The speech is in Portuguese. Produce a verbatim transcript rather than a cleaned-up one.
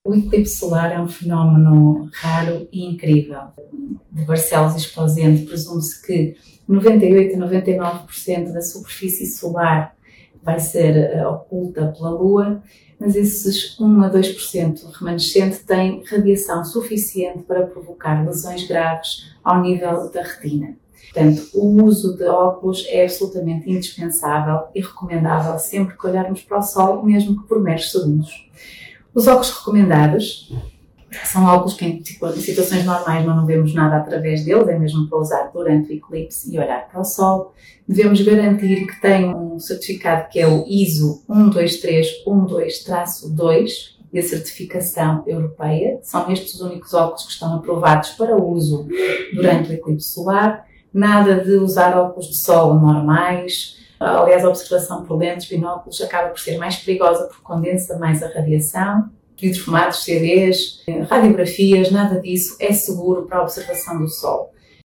O eclipse solar é um fenómeno raro e incrível. De Barcelos Esposende, presume-se que noventa e oito a noventa e nove por cento da superfície solar vai ser uh, oculta pela Lua, mas esses um a dois por cento remanescente têm radiação suficiente para provocar lesões graves ao nível da retina. Portanto, o uso de óculos é absolutamente indispensável e recomendável sempre que olharmos para o Sol, mesmo que por meros segundos. Os óculos recomendados são óculos que em situações normais não vemos nada através deles, é mesmo para usar durante o eclipse e olhar para o Sol. Devemos garantir que tem um certificado que é o I S O um dois três um dois dois e a certificação europeia. São estes os únicos óculos que estão aprovados para uso durante o eclipse solar. Nada de usar óculos de sol normais. Aliás, a observação por lentes, binóculos, acaba por ser mais perigosa porque condensa mais a radiação. Vidros fumados, C Ds, radiografias, nada disso é seguro para a observação do Sol.